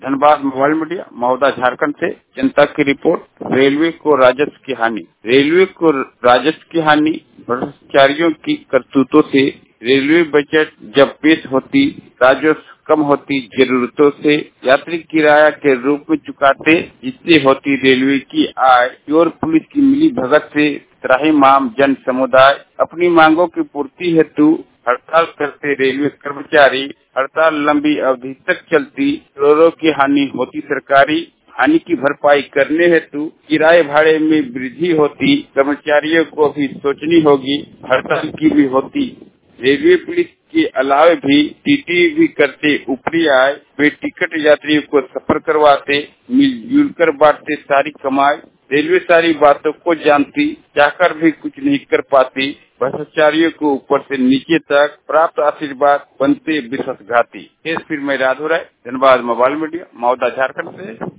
Dhanbad mobile media महोदा झारखंड से जनता की रिपोर्ट। रेलवे को राजस्व की हानि। रेलवे को राजस्व की हानि भ्रष्टाचारियों की करतूतों से रेलवे बजट जब पेश होती, राजस्व कम होती, जरूरतों से यात्री किराया के रूप में चुकाते, जिससे होती रेलवे की आय। और पुलिस की मिली भगत से त्राहिमाम जन समुदाय अपनी मांगों की पूर्ति हेतु हड़ताल करते रेलवे कर्मचारी। हड़ताल लंबी अवधि तक चलती, करोड़ों की हानि होती सरकारी। हानि की भरपाई करने हेतु किराए भाड़े में वृद्धि होती, कर्मचारियों को भी सोचनी होगी, हड़ताल की भी होती। रेलवे पुलिस के अलावे भी टीटी भी करते ऊपरी आय। वे टिकट यात्रियों को सफर करवाते, मिलजुल कर बांटते सारी कमाई। रेलवे सारी बातों को जानती, चाहकर भी कुछ नहीं कर पाती। भ्रष्टाचारियों को ऊपर से नीचे तक प्राप्त आशीर्वाद बनते विश्वासघाती। फिर मैं राधो राय, धनबाद मोबाइल मीडिया महोदा झारखंड से।